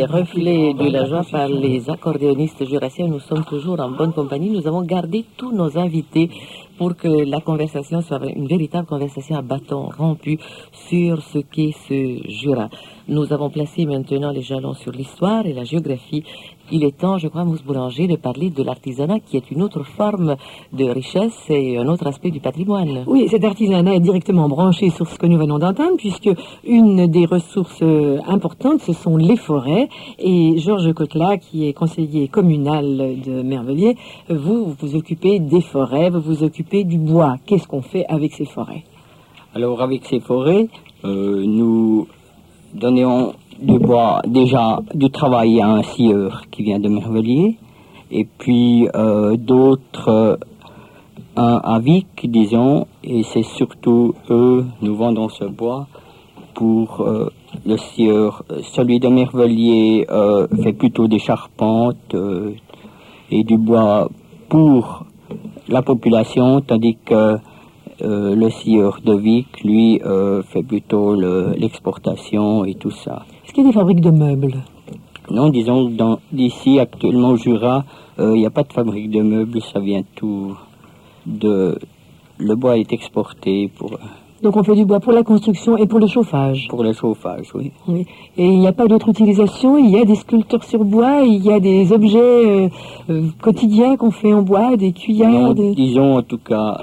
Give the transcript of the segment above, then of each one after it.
les reflets de la joie par les accordéonistes jurassiens. Nous sommes toujours en bonne compagnie. Nous avons gardé tous nos invités pour que la conversation soit une véritable conversation à bâton rompu sur ce qu'est ce Jura. Nous avons placé maintenant les jalons sur l'histoire et la géographie. Il est temps, je crois, Mousse Boulanger, de parler de l'artisanat qui est une autre forme de richesse et un autre aspect du patrimoine. Oui, cet artisanat est directement branché sur ce que nous venons d'entendre, puisque une des ressources importantes, ce sont les forêts. Et Georges Cotelat, qui est conseiller communal de Merveilliers, vous vous occupez des forêts, vous vous occupez du bois. Qu'est-ce qu'on fait avec ces forêts? Alors, avec ces forêts, nous donnons du bois, déjà du travail à un scieur qui vient de Merveilliers, et puis d'autres à Vic, disons, et c'est surtout eux, nous vendons ce bois pour le scieur. Celui de Merveilliers fait plutôt des charpentes et du bois pour la population, tandis que le scieur de Vic, lui, fait plutôt l'exportation et tout ça. Est-ce qu'il y a des fabriques de meubles? Non, disons, d'ici, actuellement, au Jura, il n'y a pas de fabrique de meubles, ça vient tout de... Le bois est exporté pour... Donc on fait du bois pour la construction et pour le chauffage? Pour le chauffage, oui. Oui. Et il n'y a pas d'autre utilisation? Il y a des sculptures sur bois, il y a des objets quotidiens qu'on fait en bois, des cuillères? Non, disons, en tout cas...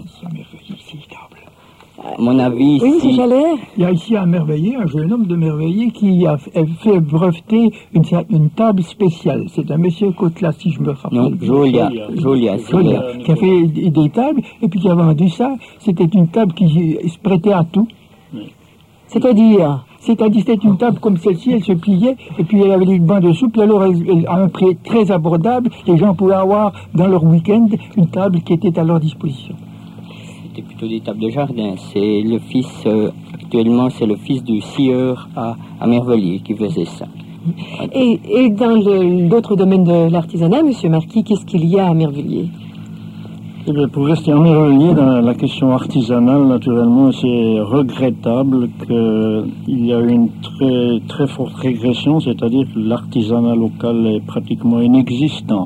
À mon avis, oui, M. Chalère. Il y a ici à Merveilliers un jeune homme de Merveilliers qui a fait breveter une table spéciale. C'est un monsieur Cotelat, si je me rappelle. Non, Jolia, qui a fait des tables et puis qui a vendu ça. C'était une table qui se prêtait à tout. C'est-à-dire, c'était une table comme celle-ci, elle se pliait, et puis elle avait du banc de soupe, et alors à un prix très abordable, les gens pouvaient avoir dans leur week-end une table qui était à leur disposition. C'était plutôt des tables de jardin. C'est le fils, actuellement, c'est le fils du scieur à Merveilliers qui faisait ça. Et dans l'autre domaine de l'artisanat, M. Marquis, qu'est-ce qu'il y a à Merveilliers? Eh bien, pour rester en Merveilliers, dans la question artisanale, naturellement, c'est regrettable qu'il y a une très, très forte régression, c'est-à-dire que l'artisanat local est pratiquement inexistant.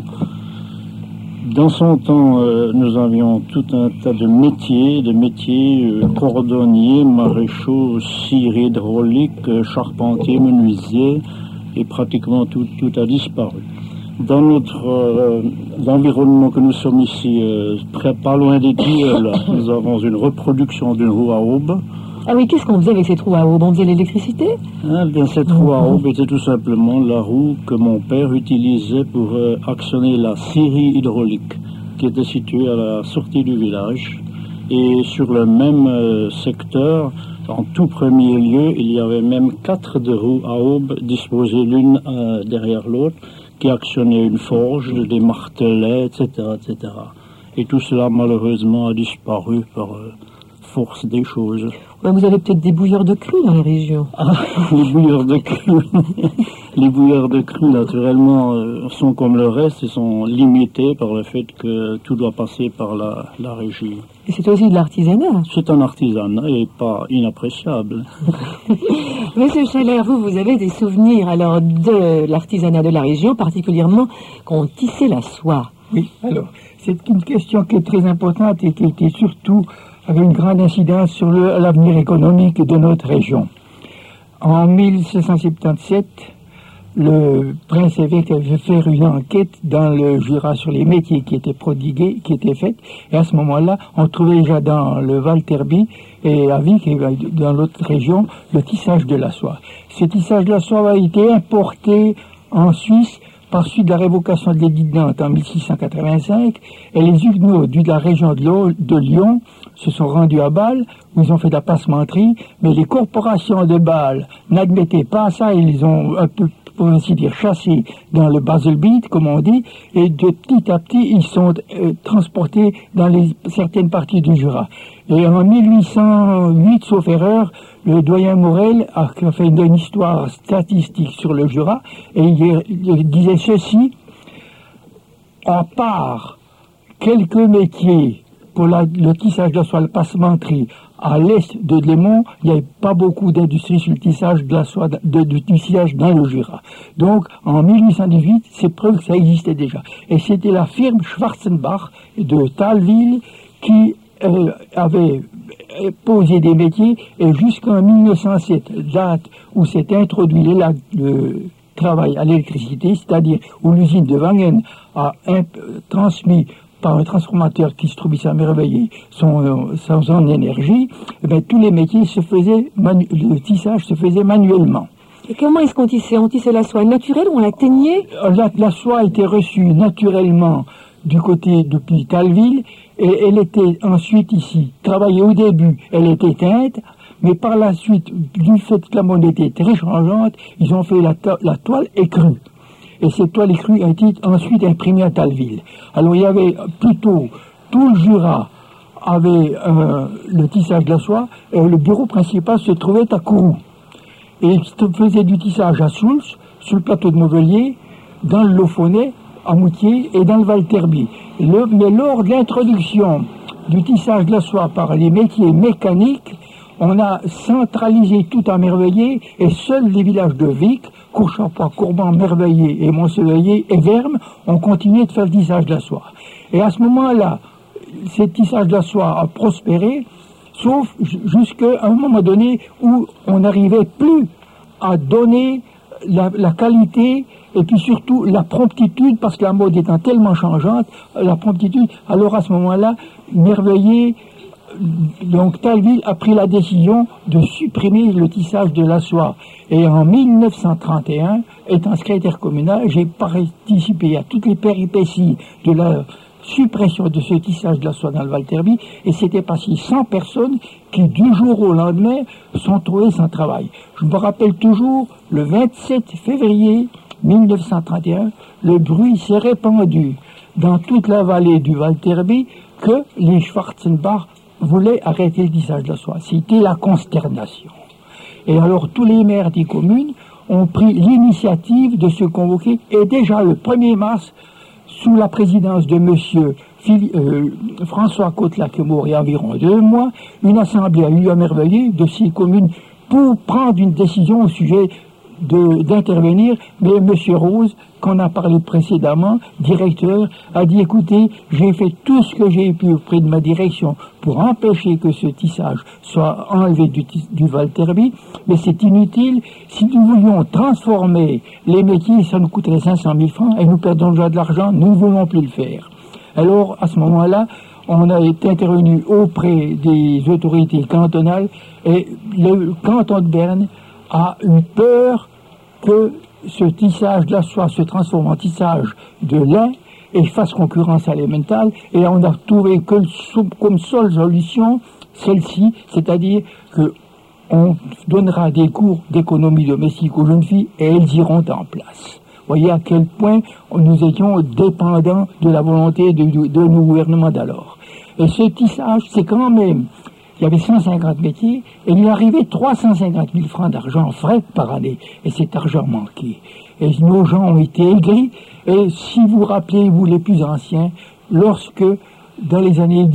Dans son temps, nous avions tout un tas de métiers cordonniers, maréchaux, cires hydrauliques, charpentiers, menuisiers, et pratiquement tout a disparu. Dans notre l'environnement que nous sommes ici, pas loin des Tilleuls, nous avons une reproduction d'une roue à aube. Ah oui, qu'est-ce qu'on faisait avec cette roue à aube? On faisait l'électricité? Bien, cette roue à aube était tout simplement la roue que mon père utilisait pour actionner la scierie hydraulique qui était située à la sortie du village. Et sur le même secteur, en tout premier lieu, il y avait même 4 de roues à aube disposées l'une derrière l'autre qui actionnaient une forge, des martelets, etc., etc. Et tout cela, malheureusement, a disparu par force des choses. Ouais, vous avez peut-être des bouilleurs de cru dans la région. Ah, les bouilleurs de cru. Les bouilleurs de cru, naturellement, sont comme le reste, ils sont limités par le fait que tout doit passer par la régie. Et c'est aussi de l'artisanat. C'est un artisanat et pas inappréciable. Monsieur Scheller, vous avez des souvenirs alors de l'artisanat de la région, particulièrement qu'on tissait la soie. Oui, alors, c'est une question qui est très importante et qui était surtout avait une grande incidence sur l'avenir économique de notre région. En 1777, le prince évêque avait fait une enquête dans le Jura sur les métiers qui étaient prodigués, qui étaient faits, et à ce moment-là, on trouvait déjà dans le Val-Terby et à Vic, et dans l'autre région, le tissage de la soie. Ce tissage de la soie a été importé en Suisse par suite de la révocation de l'édit de Nantes en 1685, et les Huguenots de la région de Lyon se sont rendus à Bâle, où ils ont fait de la passementerie, mais les corporations de Bâle n'admettaient pas ça, ils ont un peu, pour ainsi dire, chassé dans le Baselbiet, comme on dit, et de petit à petit, ils sont transportés dans certaines parties du Jura. Et en 1808, sauf erreur, le doyen Morel a fait une histoire statistique sur le Jura, et il disait ceci: à part quelques métiers pour le tissage de la soie, le passementerie, à l'est de Lémont, il n'y avait pas beaucoup d'industrie sur le tissage de la soie, du tissage dans le Jura. Donc, en 1818, c'est preuve que ça existait déjà. Et c'était la firme Schwarzenbach de Thalwil qui avait posé des métiers, et jusqu'en 1907, date où s'est introduit le travail à l'électricité, c'est-à-dire où l'usine de Wangen a transmis par un transformateur qui se trouve ici à Merveillé son énergie, eh bien, tous les métiers se faisaient, le tissage se faisait manuellement. Et comment est-ce qu'on tissait? On tissait la soie naturelle ou on la teignait? La soie a été reçue naturellement du côté depuis Thalwil, et elle était ensuite ici travaillée. Au début, elle était teinte, mais par la suite, du fait que la monnaie était très changeante, ils ont fait la toile écrue. Et cette toile écrue a été ensuite imprimée à Thalwil. Alors il y avait plutôt, tout le Jura avait le tissage de la soie, et le bureau principal se trouvait à Kourou. Et ils faisaient du tissage à Soultz, sur le plateau de Mauvelier, dans le Lofonnet, à Moutier et dans le Val-Terby. Mais lors de l'introduction du tissage de la soie par les métiers mécaniques, on a centralisé tout à Merveillé, et seuls les villages de Vic, Courchapois, Courban, Merveillé et Montseveillé et Vermes ont continué de faire le tissage de la soie. Et à ce moment-là, ce tissage de la soie a prospéré, sauf jusqu'à un moment donné où on n'arrivait plus à donner la qualité et puis surtout la promptitude, parce que la mode étant tellement changeante, la promptitude. Alors à ce moment-là, Merveillé, donc Thalwil a pris la décision de supprimer le tissage de la soie. Et en 1931, étant secrétaire communal, j'ai participé à toutes les péripéties de la suppression de ce tissage de la soie dans le Val-Terby, et c'était passé 100 personnes qui, du jour au lendemain, sont trouvées sans travail. Je me rappelle toujours, le 27 février 1931, le bruit s'est répandu dans toute la vallée du Val-Terby que les Schwarzenbach voulaient arrêter le tissage de la soie. C'était la consternation. Et alors tous les maires des communes ont pris l'initiative de se convoquer, et déjà le 1er mars, sous la présidence de monsieur François Cotelat, qui est mort il y a environ 2 mois, une assemblée a eu à Merveillé de 6 communes pour prendre une décision au sujet d'intervenir. Mais M. Rose, qu'on a parlé précédemment, directeur, a dit: écoutez, j'ai fait tout ce que j'ai pu auprès de ma direction pour empêcher que ce tissage soit enlevé du Val-Terby, mais c'est inutile. Si nous voulions transformer les métiers, ça nous coûterait 500 000 francs et nous perdons déjà de l'argent, nous ne voulons plus le faire. Alors, à ce moment-là, on a été intervenu auprès des autorités cantonales, et le canton de Berne a eu peur que ce tissage de la soie se transforme en tissage de lin et fasse concurrence à l'emmental, et on a trouvé que comme seule solution celle-ci, c'est-à-dire qu'on donnera des cours d'économie domestique aux jeunes filles et elles iront en place. Voyez à quel point nous étions dépendants de la volonté de nos gouvernements d'alors. Et ce tissage, c'est quand même, il y avait 150 métiers, et il arrivait 350 000 francs d'argent frais par année, et cet argent manquait. Et nos gens ont été aigris, et si vous rappelez, vous les plus anciens, lorsque, dans les années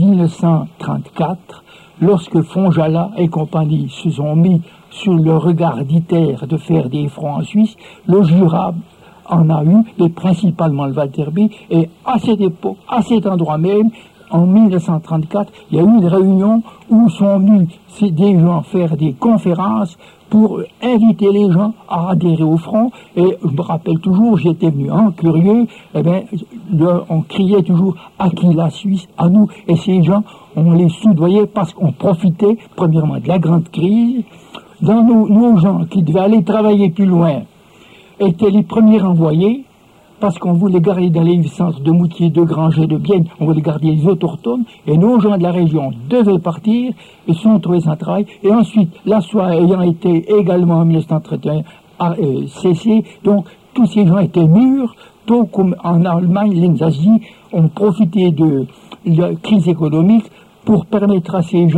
1934, lorsque Fonjala et compagnie se sont mis sur le regard d'Iter de faire des fronts en Suisse, le Jura en a eu, et principalement le Val-Terby, et à cette époque, à cet endroit même, en 1934, il y a eu une réunion où sont venus des gens faire des conférences pour inviter les gens à adhérer au front. Et je me rappelle toujours, j'étais venu curieux, eh bien, on criait toujours « à qui la Suisse, à nous ». Et ces gens, on les soudoyait parce qu'on profitait, premièrement, de la grande crise. Dans nos gens qui devaient aller travailler plus loin étaient les premiers envoyés, parce qu'on voulait garder dans les centres de Moutier, de Granger, de Bienne, on voulait garder les autochtones, et nos gens de la région devaient partir, et sont trouvés sans travail. Et ensuite, la soie ayant été également en 1931 cessée, donc tous ces gens étaient mûrs, tout comme en Allemagne, les nazis ont profité de la crise économique pour permettre à ces gens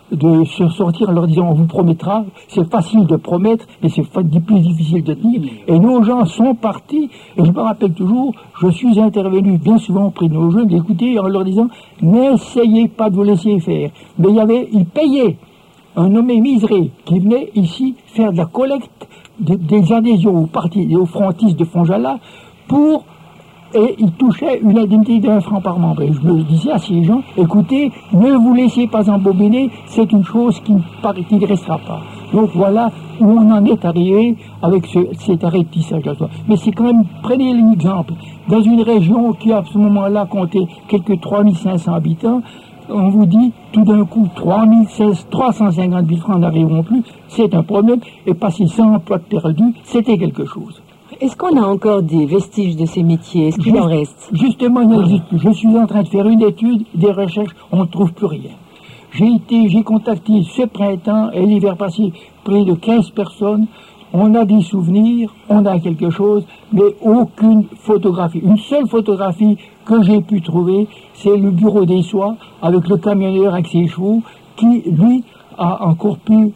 de se sortir en leur disant on vous promettra. C'est facile de promettre, mais c'est plus difficile de tenir. Et nos gens sont partis, et je me rappelle toujours, je suis intervenu bien souvent auprès de nos jeunes, d'écouter en leur disant n'essayez pas de vous laisser faire. Mais ils payaient un nommé Miseré qui venait ici faire de la collecte des adhésions aux partis et aux frontistes de Fonjala et il touchait une indemnité d'1 franc par membre. Et je me disais à ces gens, écoutez, ne vous laissez pas embobiner, c'est une chose qui ne restera pas. Donc voilà où on en est arrivé avec cet arrêtissage de la soie. Mais c'est quand même, prenez l'exemple, dans une région qui à ce moment-là comptait quelques 3500 habitants, on vous dit tout d'un coup 350 000 francs n'arriveront plus, c'est un problème, et passer 100 emplois perdus, c'était quelque chose. Est-ce qu'on a encore des vestiges de ces métiers? Est-ce qu'il en reste? Justement, il n'existe plus. Je suis en train de faire une étude, des recherches, on ne trouve plus rien. J'ai contacté ce printemps et l'hiver passé près de 15 personnes. On a des souvenirs, on a quelque chose, mais aucune photographie. Une seule photographie que j'ai pu trouver, c'est le bureau des soies avec le camionneur avec ses chevaux qui, lui, a encore pu...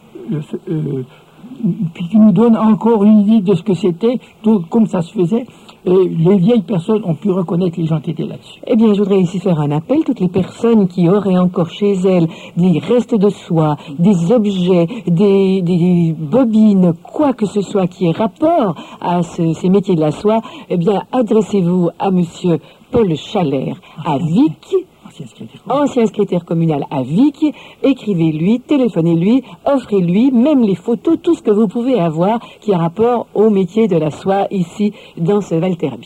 qui nous donne encore une idée de ce que c'était, comme ça se faisait. Et les vieilles personnes ont pu reconnaître les gens qui étaient là-dessus. Eh bien, je voudrais ici faire un appel. Toutes les personnes qui auraient encore chez elles des restes de soie, des objets, des bobines, quoi que ce soit qui ait rapport à ces métiers de la soie, eh bien, adressez-vous à monsieur Paul Chalère, à Vic, ancien secrétaire communal à Vic, écrivez-lui, téléphonez-lui, offrez-lui même les photos, tout ce que vous pouvez avoir qui a rapport au métier de la soie ici dans ce Valterbi.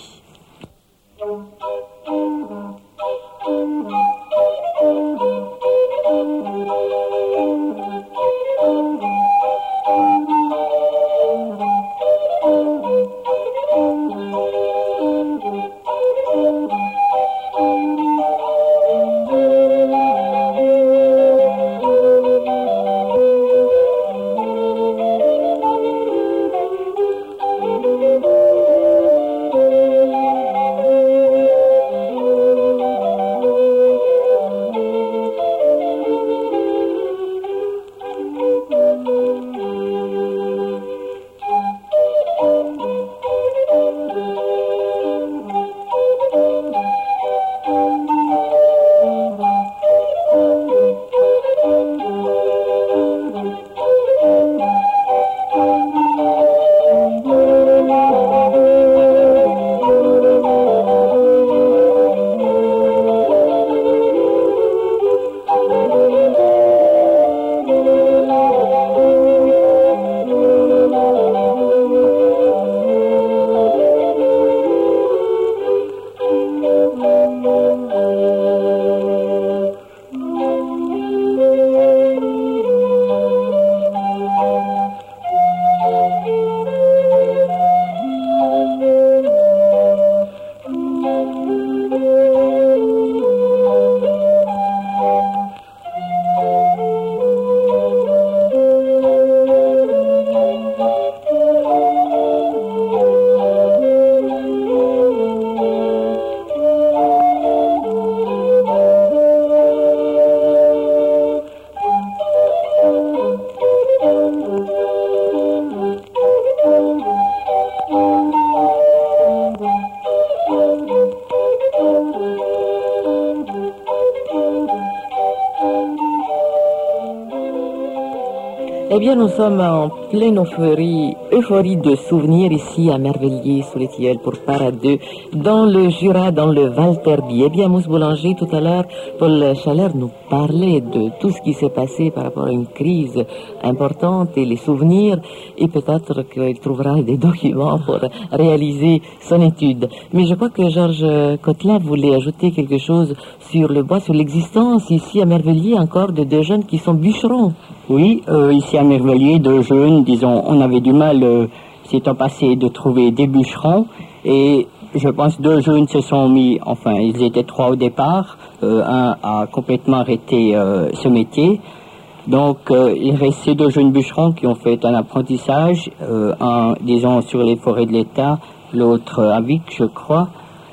Eh bien, nous sommes en pleine euphorie de souvenirs ici à Merveilliers, sous les tilleuls pour Paradeux, dans le Jura, dans le Valterbi. Eh bien, Mousse Boulanger, tout à l'heure, Paul Chalère nous parlait de tout ce qui s'est passé par rapport à une crise importante et les souvenirs, et peut-être qu'il trouvera des documents pour réaliser son étude. Mais je crois que Georges Cotelin voulait ajouter quelque chose sur le bois, sur l'existence ici à Merveilliers encore de deux jeunes qui sont bûcherons. Oui, ici à Merveilliers, deux jeunes, disons, on avait du mal ces temps passés de trouver des bûcherons, et je pense deux jeunes se sont mis, enfin ils étaient trois au départ, un a complètement arrêté ce métier, donc il reste ces deux jeunes bûcherons qui ont fait un apprentissage, un disons sur les forêts de l'État, l'autre à Vic je crois,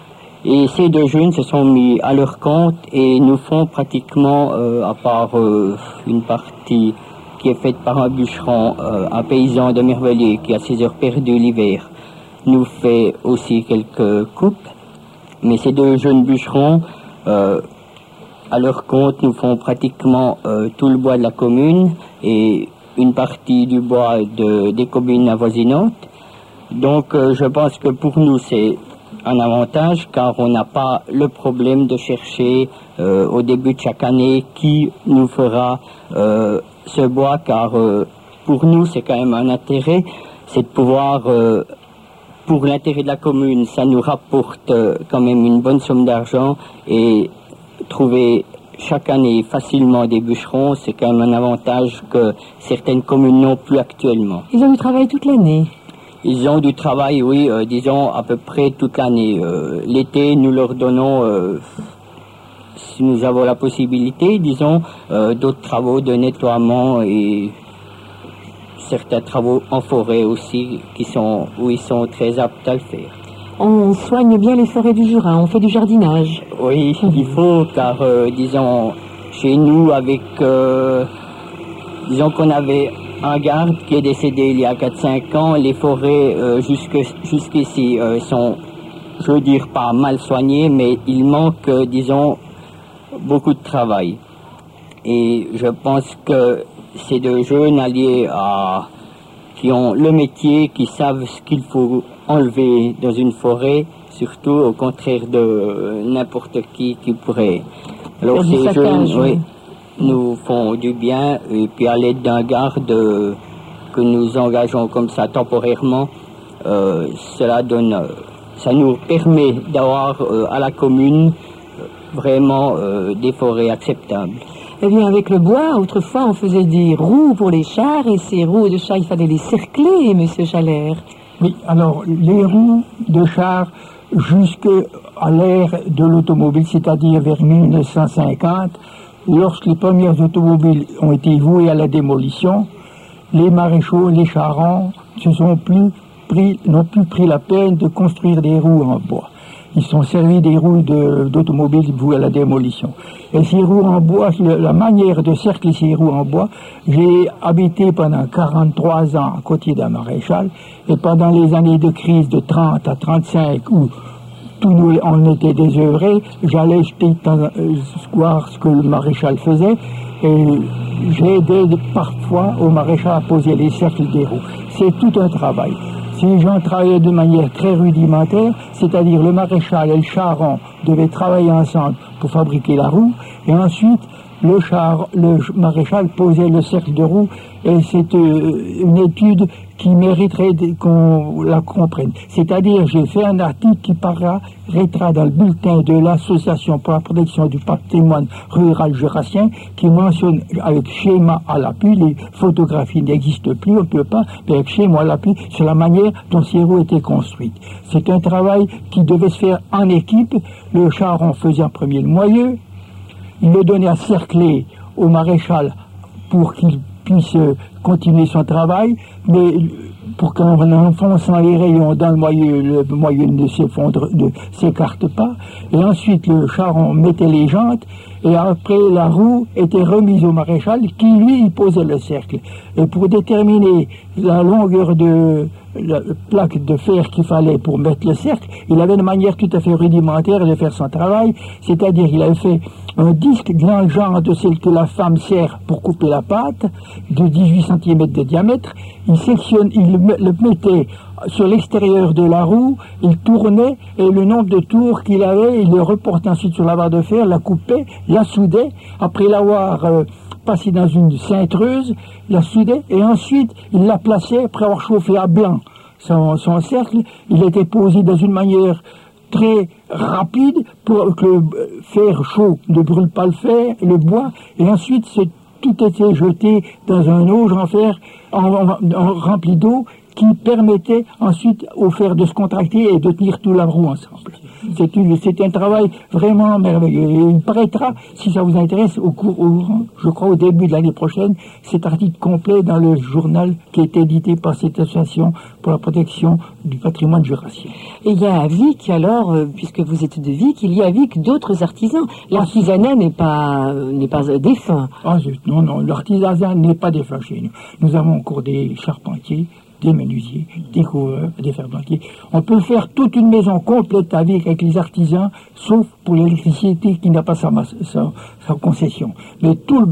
Et ces deux jeunes se sont mis à leur compte et nous font pratiquement, à part une partie qui est faite par un bûcheron, un paysan de Mervelier qui a ses heures perdues l'hiver, nous fait aussi quelques coupes. Mais ces deux jeunes bûcherons, à leur compte, nous font pratiquement tout le bois de la commune et une partie du bois des communes avoisinantes. Donc je pense que pour nous c'est un avantage car on n'a pas le problème de chercher au début de chaque année qui nous fera ce bois, car pour nous c'est quand même un intérêt, c'est de pouvoir, pour l'intérêt de la commune, ça nous rapporte quand même une bonne somme d'argent, et trouver chaque année facilement des bûcherons, c'est quand même un avantage que certaines communes n'ont plus actuellement. Ils ont du travail toute l'année. Ils ont du travail, oui, disons à peu près toute l'année. L'été, nous leur donnons, si nous avons la possibilité, disons, d'autres travaux de nettoiement et certains travaux en forêt aussi, où ils sont très aptes à le faire. On soigne bien les forêts du Jura, on fait du jardinage. Oui, il faut, car, disons, chez nous, disons qu'on avait un garde qui est décédé il y a 4-5 ans. Les forêts jusqu'ici sont, je veux dire, pas mal soignées, mais il manque, disons, beaucoup de travail. Et je pense que ces deux jeunes alliés qui ont le métier, qui savent ce qu'il faut enlever dans une forêt, surtout au contraire de n'importe qui pourrait. Alors ces jeunes, oui, nous font du bien, et puis à l'aide d'un garde que nous engageons comme ça temporairement, ça nous permet d'avoir à la commune vraiment des forêts acceptables. Eh bien, avec le bois, autrefois, on faisait des roues pour les chars, et ces roues de chars, il fallait les cercler, monsieur Chalère. Oui, alors, les roues de chars, jusqu'à l'ère de l'automobile, c'est-à-dire vers 1950, lorsque les premières automobiles ont été vouées à la démolition, les maréchaux, les charrons n'ont plus pris la peine de construire des roues en bois. Ils sont servis des roues d'automobiles vouées à la démolition. Et ces roues en bois, la manière de cercler ces roues en bois, j'ai habité pendant 43 ans à côté d'un maréchal, et pendant les années de crise de 30 à 35, où on était désœuvrés, j'allais voir ce que le maréchal faisait, et j'ai aidé parfois au maréchal à poser les cercles des roues. C'est tout un travail. Ces gens travaillaient de manière très rudimentaire, c'est-à-dire le maréchal et le charron devaient travailler ensemble pour fabriquer la roue, et ensuite le maréchal posait le cercle de roue, et c'est une étude qui mériterait qu'on la comprenne. C'est-à-dire, j'ai fait un article qui paraîtra dans le bulletin de l'Association pour la protection du patrimoine rural jurassien, qui mentionne avec schéma à l'appui, les photographies n'existent plus, on ne peut pas, mais avec schéma à l'appui, sur la manière dont ces roues étaient construites. C'est un travail qui devait se faire en équipe. Le charron faisait en premier le moyeu, il le donnait à cercler au maréchal pour qu'il puisse continuer son travail, mais pour qu'en enfonçant les rayons dans le moyeu ne s'écarte pas. Et ensuite, le charron mettait les jantes, et après, la roue était remise au maréchal, qui, lui, posait le cercle. Et pour déterminer la longueur de la plaque de fer qu'il fallait pour mettre le cercle, il avait une manière tout à fait rudimentaire de faire son travail, c'est-à-dire il avait fait un disque dans le genre de celle que la femme sert pour couper la pâte, de 18 cm de diamètre. Il le mettait sur l'extérieur de la roue, il tournait, et le nombre de tours qu'il avait, il le reportait ensuite sur la barre de fer, la coupait, la soudait, après l'avoir passé dans une cintreuse, la soudait, et ensuite il la plaçait après avoir chauffé à blanc son cercle. Il était posé dans une manière très rapide pour que le fer chaud ne brûle pas le bois, et ensuite tout était jeté dans un auge en fer rempli d'eau. qui permettait ensuite au fer de se contracter et de tenir tout la roue ensemble. C'est un travail vraiment merveilleux. Et il paraîtra, si ça vous intéresse, je crois au début de l'année prochaine, cet article complet dans le journal qui est édité par cette association pour la protection du patrimoine jurassien. Et il y a à Vic, alors, puisque vous êtes de Vic, il y a à Vic d'autres artisans. L'artisanat n'est pas défunt. Non, l'artisanat n'est pas défunt chez nous. Nous avons encore des charpentiers, des menuisiers, des couvreurs, des ferblantiers. On peut faire toute une maison complète avec les artisans, sauf pour l'électricité qui n'a pas sa concession. Mais tout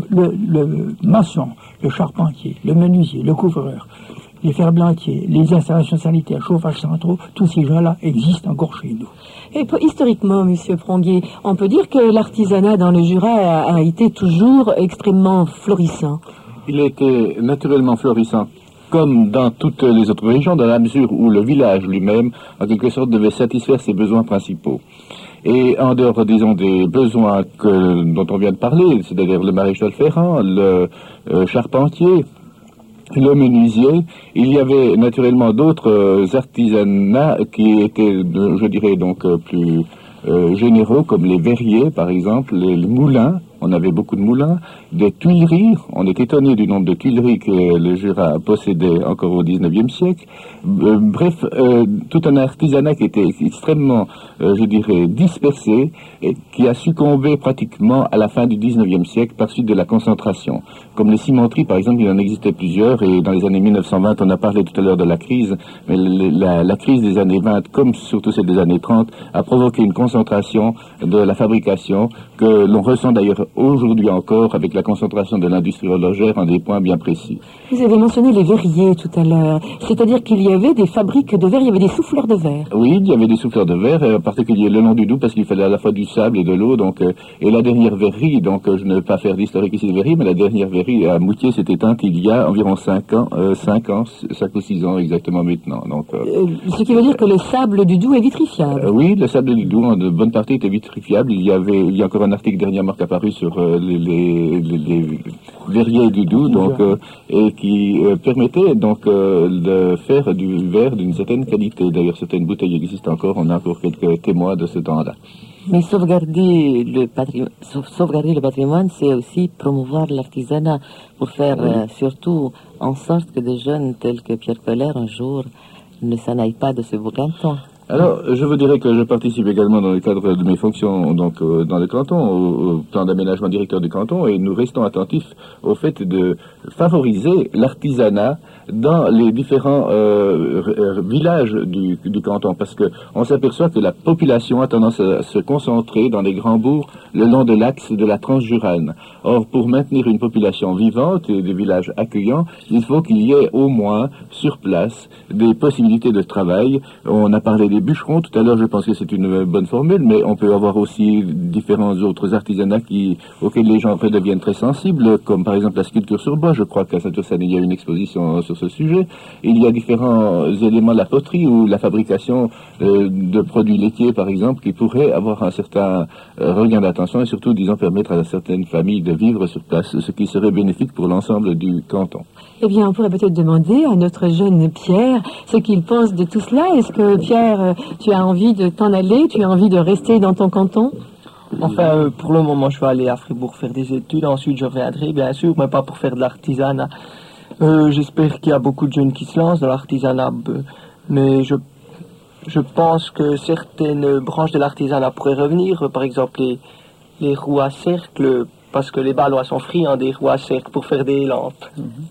le maçon, le charpentier, le menuisier, le couvreur, les ferblantiers, les installations sanitaires, chauffage centraux, tous ces gens-là existent encore chez nous. Et historiquement, Monsieur Pronguier, on peut dire que l'artisanat dans le Jura a été toujours extrêmement florissant. Il a été naturellement florissant, comme dans toutes les autres régions, dans la mesure où le village lui-même, en quelque sorte, devait satisfaire ses besoins principaux. Et en dehors, disons, des besoins dont on vient de parler, c'est-à-dire le maréchal ferrant, le charpentier, le menuisier, il y avait naturellement d'autres artisanats qui étaient, je dirais, donc plus généraux, comme les verriers, par exemple, les moulins. On avait beaucoup de moulins, des tuileries. On est étonné du nombre de tuileries que le Jura possédait encore au XIXe siècle. Bref, tout un artisanat qui était extrêmement, je dirais, dispersé et qui a succombé pratiquement à la fin du XIXe siècle par suite de la concentration. Comme les cimenteries, par exemple, il en existait plusieurs et dans les années 1920, on a parlé tout à l'heure de la crise, mais la crise des années 20, comme surtout celle des années 30, a provoqué une concentration de la fabrication que l'on ressent d'ailleurs aujourd'hui encore avec la concentration de l'industrie horlogère en des points bien précis. Vous avez mentionné les verriers tout à l'heure, c'est-à-dire qu'il y avait des fabriques de verre, il y avait des souffleurs de verre. Oui, il y avait des souffleurs de verre, en particulier le long du Doubs, parce qu'il fallait à la fois du sable et de l'eau, donc, et la dernière verrerie, donc je ne vais pas faire d'historique ici de verrerie, mais la dernière verrerie à Moutier s'est éteinte il y a environ 5 ou 6 ans exactement maintenant. Donc, ce qui veut dire que le sable du Doubs est vitrifiable. Oui, le sable du Doubs, en de bonne partie, était vitrifiable. Il y a encore un article dernièrement qui est apparu sur les verriers du Doubs, donc, et qui permettait donc de faire du verre d'une certaine qualité. D'ailleurs, certaines bouteilles existent encore, on a encore quelques témoins de ce temps-là. Mais sauvegarder le patrimoine, c'est aussi promouvoir l'artisanat pour faire surtout en sorte que des jeunes tels que Pierre Colère un jour ne s'en aillent pas de ce beau canton. Alors, je vous dirais que je participe également dans le cadre de mes fonctions donc, dans le canton, au plan d'aménagement directeur du canton, et nous restons attentifs au fait de favoriser l'artisanat dans les différents villages du canton, parce que on s'aperçoit que la population a tendance à se concentrer dans les grands bourgs le long de l'axe de la Transjurane. Or, pour maintenir une population vivante et des villages accueillants, il faut qu'il y ait au moins sur place des possibilités de travail. On a parlé des bûcherons tout à l'heure, je pense que c'est une bonne formule, mais on peut avoir aussi différents autres artisanats auxquels les gens deviennent très sensibles, comme par exemple la sculpture sur bois. Je crois qu'à Saint-Ursanne, il y a une exposition sur ce sujet. Il y a différents éléments de la poterie ou la fabrication de produits laitiers, par exemple, qui pourraient avoir un certain regain d'attention et surtout, disons, permettre à certaines familles de vivre sur place, ce qui serait bénéfique pour l'ensemble du canton. Eh bien, on pourrait peut-être demander à notre jeune Pierre ce qu'il pense de tout cela. Est-ce que, Pierre, tu as envie de t'en aller? Tu as envie de rester dans ton canton? Enfin, pour le moment, je vais aller à Fribourg faire des études. Ensuite, je reviendrai, bien sûr, mais pas pour faire de l'artisanat. J'espère qu'il y a beaucoup de jeunes qui se lancent dans l'artisanat, mais je pense que certaines branches de l'artisanat pourraient revenir. Par exemple, les roues à cercle, parce que les Balois sont friands des roues à cercle pour faire des lampes.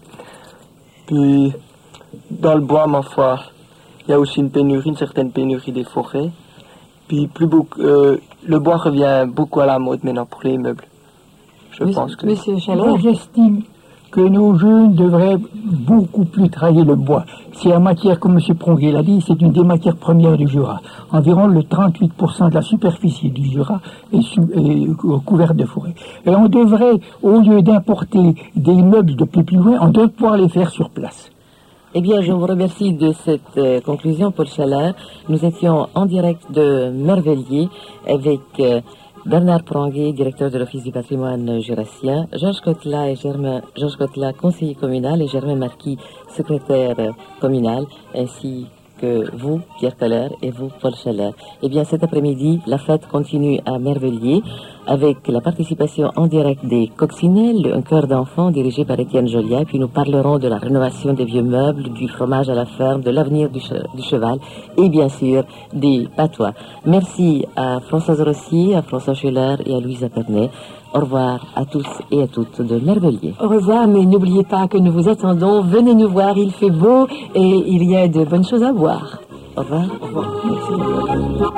Puis, dans le bois, ma foi, il y a aussi une certaine pénurie des forêts. Puis, le bois revient beaucoup à la mode maintenant pour les meubles. Je pense que... Monsieur Chaleur, j'estime que nos jeunes devraient beaucoup plus travailler le bois. C'est la matière, comme M. Pronguier l'a dit, c'est une des matières premières du Jura. Environ le 38% de la superficie du Jura est couverte de forêt. Et on devrait, au lieu d'importer des meubles de plus loin, on devrait pouvoir les faire sur place. Eh bien, je vous remercie de cette conclusion, Paul Chaleur. Nous étions en direct de Merveilliers avec Bernard Pranguet, directeur de l'Office du patrimoine jurassien, Georges Cotelat, conseiller communal, et Germain Marquis, secrétaire communal, ainsi que vous, Pierre Keller, et vous, Paul Scheller. Eh bien, cet après-midi, la fête continue à Merveilliers avec la participation en direct des Coccinelles, un chœur d'enfants dirigé par Étienne Joliat. Puis nous parlerons de la rénovation des vieux meubles, du fromage à la ferme, de l'avenir du cheval et bien sûr des patois. Merci à Françoise Rossier, à François Scheller et à Louisa Pernet. Au revoir à tous et à toutes de Merveilliers. Au revoir, mais n'oubliez pas que nous vous attendons. Venez nous voir, il fait beau et il y a de bonnes choses à voir. Au revoir. Au revoir.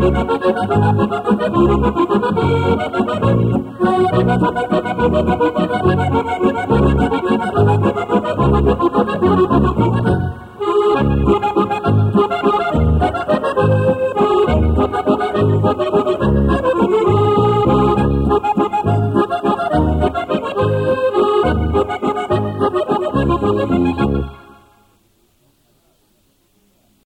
Thank you.